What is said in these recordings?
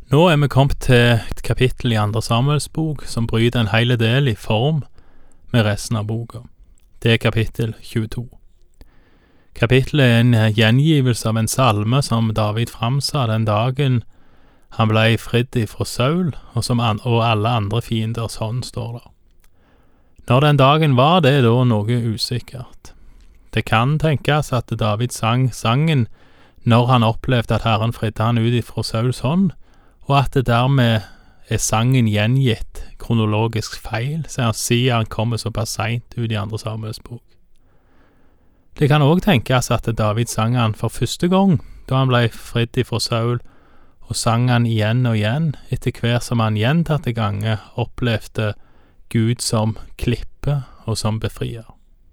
Nå vi kommet til et kapittel i andre Samuels bok som bryter en hele del i form med resten av boka. Det kapittel 22. Kapittelet en gjengivelse av en salme som David framsa den dagen han ble fridd fra Saul, og alle andre fienders hånd, står der. Når den dagen var det da noe usikkert. Det kan tenkes at David sang sangen når han opplevde at Herren fridde han ut fra Sauls hånd, og at det dermed sangen gjengitt kronologisk feil, siden han kommer såpass sent ut i andre Samuels bok. Det kan også tenkes at David sang han for første gang, da han ble fridd fra Saul, og sang han igjen og igjen, etter hver som han gjentatte ganger opplevde Gud som klippe og som befrier.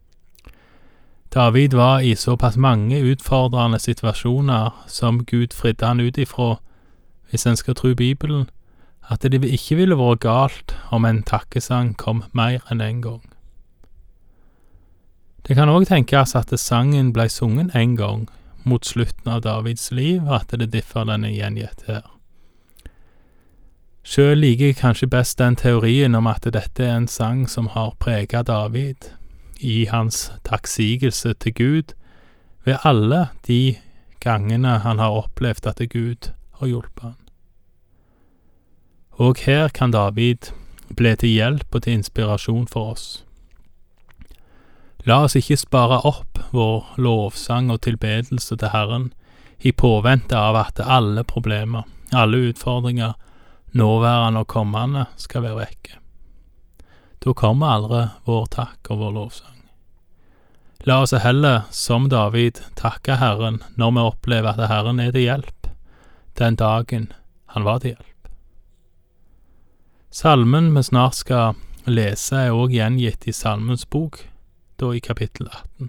David var i såpass mange utfordrende situasjoner som Gud fridde han ut ifra, hvis en skal tro Bibelen, at det ikke ville vært galt om en takkesang kom mer enn en gang. Det kan også tenkes at sangen ble sungen en gang mot slutten av Davids liv, og at det differ denne gjengitt her. Selv liker jeg kanskje best den teorien om at dette en sang som har preget David i hans takksigelse til Gud ved alle de gangene han har opplevd at Gud har hjulpet han. Og her kan David bli til hjelp og til inspirasjon for oss. La oss ikke spare opp vår lovsang og tilbedelse til Herren i påvente av at alle problemer, alle utfordringer, nåværende og kommende skal være vekke. Da kommer aldri vår takk og vår lovsang. La oss heller, som David, takke Herren når vi opplever at Herren er til hjelp, den dagen han var til hjelp. Salmen vi snart skal lese er også gjengitt i Salmens bok, da i kapittel 18.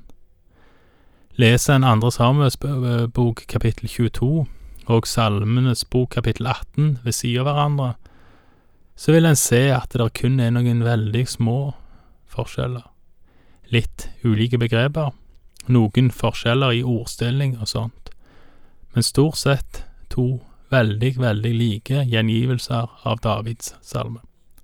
Lese en andre Samuels bok kapittel 22 og Salmenes bok kapittel 18 ved siden av hverandre, så vil en se at det kun er noen veldig små forskjeller. Litt ulike begreper, noen forskjeller i ordstilling og sånt, men stort sett to veldig like gjengivelser av Davids salme.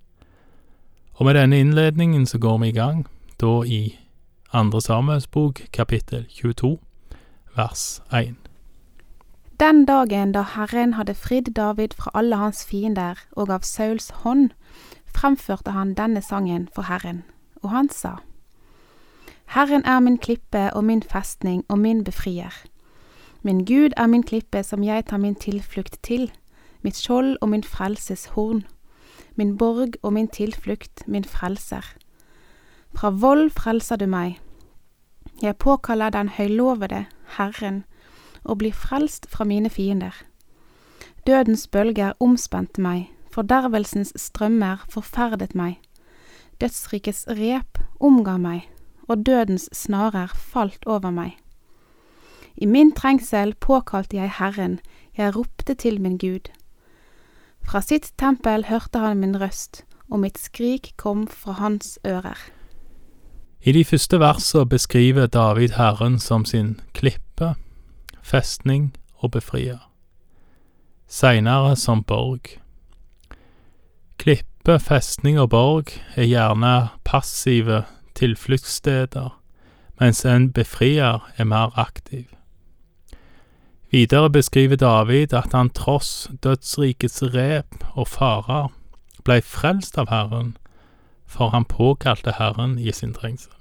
Og med denne innledningen så går vi i gang, da i andre Samuels bok, kapittel 22, vers 1. Den dagen da Herren hadde fridd David fra alle hans fiender og av Sauls hånd, fremførte han denne sangen for Herren, og han sa: Herren er min klippe og min festning og min befrier. Min Gud er min klippe som jeg tar min tilflukt til, mitt skjold og min frelses horn, min borg og min tilflukt, min frelser. Fra vold frelser du meg. Jeg påkaller den høylovede, Herren, og blir frelst fra mine fiender. Dødens bølger omspente meg, fordervelsens strømmer forferdet meg. Dødsrikets rep omga meg, og dødens snarer falt over meg. I min trengsel påkalte jeg Herren, jeg ropte til min Gud. Fra sitt tempel hørte han min røst, og mitt skrik kom fra hans ører. I de første versene beskriver David Herren som sin klippe, festning og befrier. Senere som borg. Klippe, festning og borg er gjerne passive tilfluktssteder, mens en befrier er mer aktiv. Videre beskriver David at han tross dødsrikets rep og farer ble frelst av Herren, for han påkalte Herren i sin trengsel.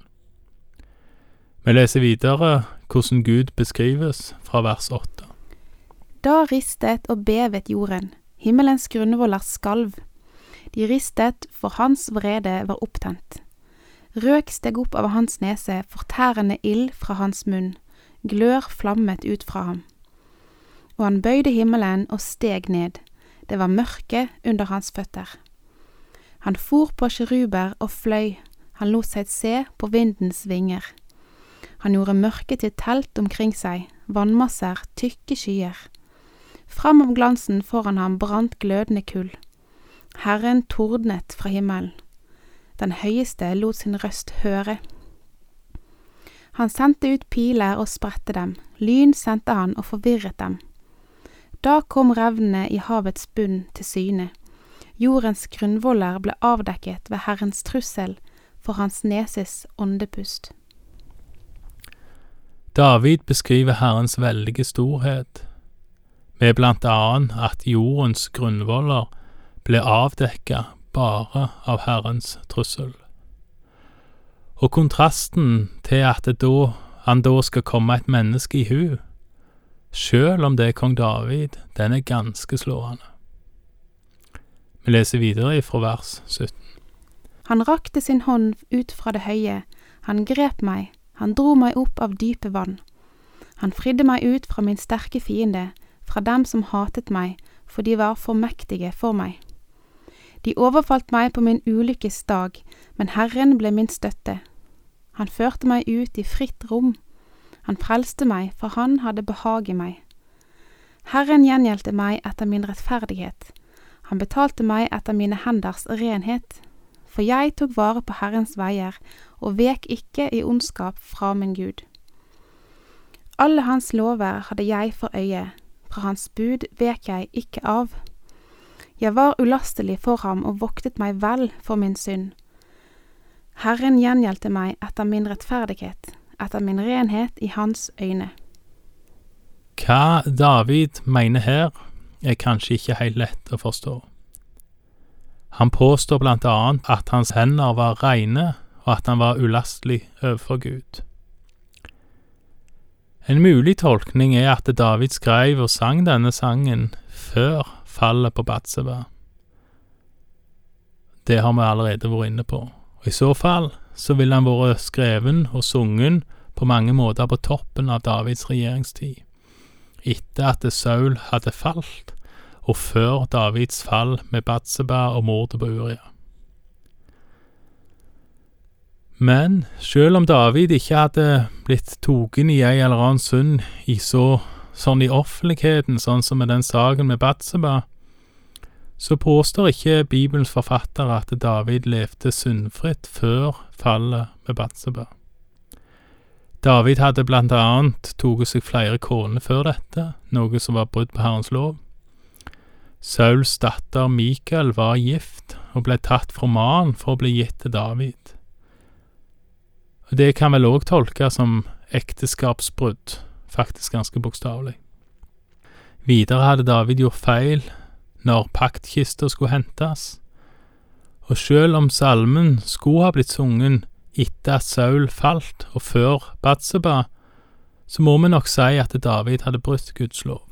Vi leser videre hvordan Gud beskrives fra vers 8. Da ristet og bevet jorden, himmelens grunnvoller skalv. De ristet, for hans vrede var opptent. Røk steg opp av hans nese, fortærende ild fra hans munn, glør flammet ut fra ham. Og han bøyde himmelen og steg ned, det var mørke under hans føtter. Han for på keruber og fløy, han lot seg se på vindens vinger. Han gjorde mørket til telt omkring seg, vannmasser, tykke skyer. Fram av glansen foran ham brant glødende kull. Herren tordnet fra himmelen. Den høyeste lot sin røst høre. Han sendte ut piler og spredte dem, lyn sendte han og forvirret dem. Da kom revnene i havets bunn til syne. Jordens grunnvoller ble avdekket ved Herrens trussel for hans neses åndepust. David beskriver Herrens veldige storhet, med blant annet at jordens grunnvoller ble avdekket bare av Herrens trussel. Og kontrasten til at han da skal komme et menneske i hu, selv om det er kong David, den er ganske slående. Vi leser videre fra vers 17. Han rakte sin hånd ut fra det høye, han grep meg, han dro meg opp av dype vann. Han fridde meg ut fra min sterke fiende, fra dem som hatet meg, for de var for mektige for meg. De overfalt meg på min ulykkes dag, men Herren ble min støtte. Han førte meg ut i fritt rom. Han frelste meg, for han hadde behag i meg. Herren gjengjeldte meg etter min rettferdighet. Han betalte meg etter mine henders renhet. For jeg tok vare på Herrens veier, og vek ikke i ondskap fra min Gud. Alle hans lover hadde jeg for øye, fra hans bud vek jeg ikke av. Jeg var ulastelig for ham og voktet meg vel for min synd. Herren gjengjeldte meg etter min rettferdighet, etter min renhet i hans øyne. Hva David mener her, er kanskje ikke helt lett å forstå. Han påstår blant annet at hans hender var rene, og at han var ulastelig overfor Gud. En mulig tolkning er at David skrev og sang denne sangen før fallet på Batseba. Det har vi allerede vært inne på. Og i så fall så ville han vært skreven og sungen på mange måter på toppen av Davids regjeringstid, etter at Saul hadde falt, og før Davids fall med Batseba og mordet på Uria. Men selv om David ikke hadde blitt togen i ei eller annen synd sånn i offentligheten, sånn som med den saken med Batseba, så påstår ikke Bibelens forfatter at David levde syndfritt før fallet med Batseba. David hadde blant annet toget seg flere koner før dette, noe som var brudd på Herrens lov. Sauls datter Mikael var gift og ble tatt fra mannen for å bli gitt til David. Og det kan vel også tolkes som ekteskapsbrudd, faktisk ganske bokstavelig. Videre hadde David gjort feil når paktkista skulle hentes, og selv om salmen skulle ha blitt sungen etter at Saul falt og før Batseba, så må vi nok si at David hadde brutt Guds lov.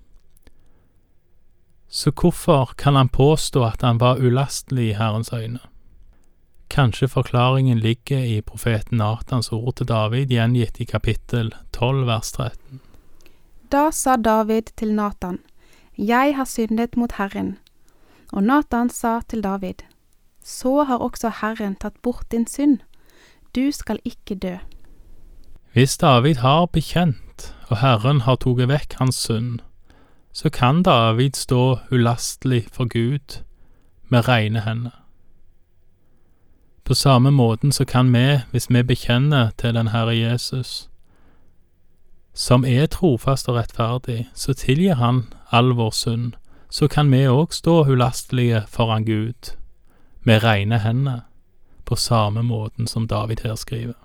Så hvorfor kan han påstå at han var ulastelig i Herrens øyne? Kanskje forklaringen ligger i profeten Natans ord til David, gjengitt i kapittel 12, vers 13. Da sa David til Natan, «Jeg har syndet mot Herren.» Og Natan sa til David, «Så har også Herren tatt bort din synd. Du skal ikke dø.» Hvis David har bekjent, og Herren har toget vekk hans synd, så kan David stå ulastelig for Gud med rene hender. På samme måten så kan vi, hvis vi bekjenner til den Herre Jesus, som er trofast og rettferdig, så tilgir han all vår synd, så kan vi også stå ulastelige foran Gud med rene hender, på samme måten som David her skriver.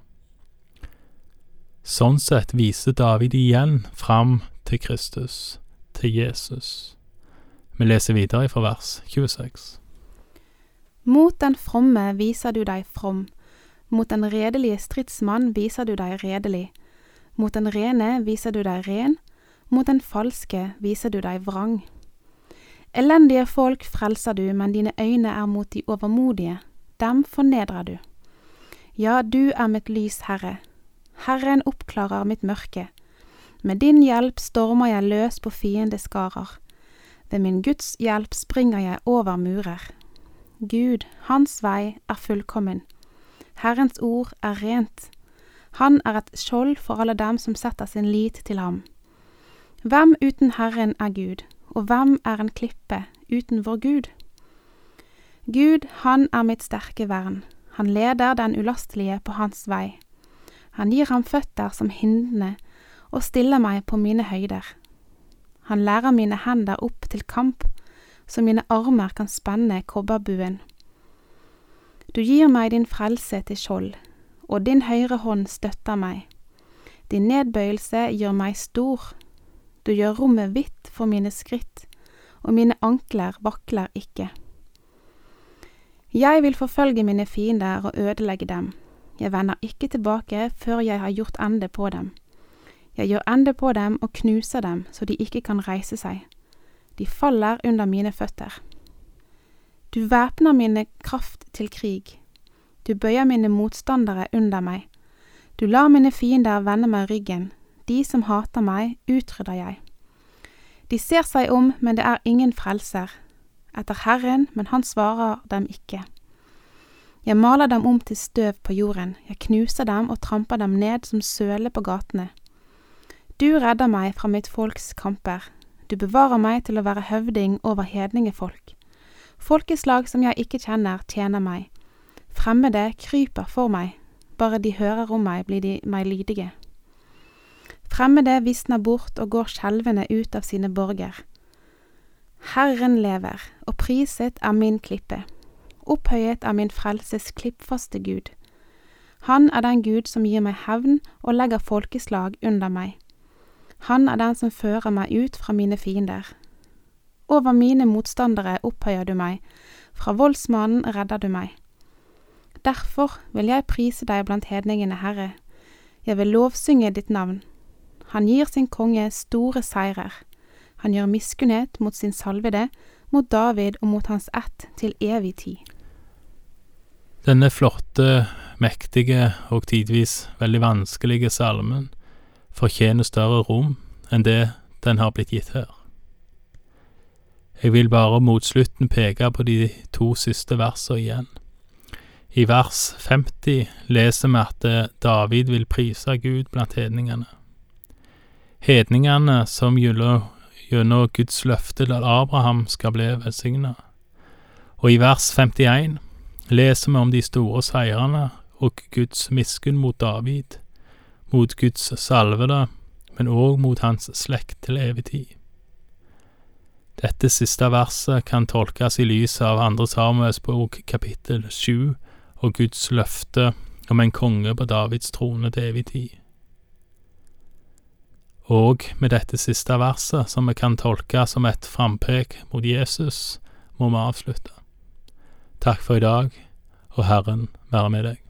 Sånn sett viser David igjen fram til Kristus, til Jesus. Vi leser videre fra vers 26. Mot den fromme viser du deg from, mot den redelige stridsmann viser du deg redelig, mot den rene viser du deg ren, mot den falske viser du deg vrang. Elendige folk frelser du, men dine øyne er mot de overmodige, dem fornedrer du. Ja, du er mitt lys, Herre. Herren oppklarer mitt mørke. Med din hjelp stormer jeg løs på fiendeskarer. Ved min Guds hjelp springer jeg over murer. Gud, hans vei er fullkommen. Herrens ord er rent. Han er et skjold for alle dem som setter sin lit til ham. Hvem uten Herren er Gud, og hvem er en klippe uten vår Gud? Gud, han er mitt sterke vern. Han leder den ulastelige på hans vei. Han gir ham føtter som hindene, og stiller meg på mine høyder. Han lærer mine hender opp til kamp, så mine armer kan spenne kobberbuen. Du gir meg din frelse til skjold, og din høyre hånd støtter meg. Din nedbøyelse gjør meg stor. Du gjør rommet hvitt for mine skritt, og mine ankler vakler ikke. Jeg vil forfølge mine fiender og ødelegge dem. Jeg vender ikke tilbake før jeg har gjort ende på dem. Jeg gjør ende på dem og knuser dem så de ikke kan reise seg. De faller under mine føtter. Du væpner mine kraft til krig. Du bøyer mine motstandere under meg. Du lar mine fiender vende meg ryggen. De som hater meg, utrydder jeg. De ser seg om, men det er ingen frelser. Etter Herren, men han svarer dem ikke. Jeg maler dem om til støv på jorden. Jeg knuser dem og tramper dem ned som søle på gatene. Du redder meg fra mitt folks kamper. Du bevarer meg til å være høvding over hedningefolk. Folkeslag som jeg ikke kjenner, tjener meg. Fremmede kryper for meg. Bare de hører om meg, blir de meg lydige. Fremmede visner bort og går skjelvende ut av sine borger. Herren lever, og priset er min klippe. Opphøyet er min frelses klippfaste Gud. Han er den Gud som gir meg hevn og legger folkeslag under meg. Han er den som fører meg ut fra mine fiender. Over mine motstandere opphøyer du meg, fra voldsmannen redder du meg. Derfor vil jeg prise deg blant hedningene, Herre. Jeg vil lovsynge ditt navn. Han gir sin konge store seirer. Han gjør miskunnhet mot sin salvede, mot David og mot hans ett til evig tid. Denne flotte, mektige og tidvis veldig vanskelige salmen fortjener større rom enn det den har blitt gitt her. Jeg vil bare mot slutten peke på de 2 siste versene igjen. I vers 50 leser vi at David vil prise Gud blant hedningene. Hedningene som gjennom Guds løfte til Abraham skal bli velsignet. Og i vers 51 leser vi om de store seirene og Guds miskunn mot David, mot Guds salvede, men også mot hans slekt til evig tid. Dette siste verset kan tolkes i lyset av 2. Samuels bok kapittel 7 og Guds løfte om en konge på Davids trone til evig tid. Og med dette siste verset, som vi kan tolke som et frampek mot Jesus, må vi avslutte. Takk for i dag, og Herren være med deg.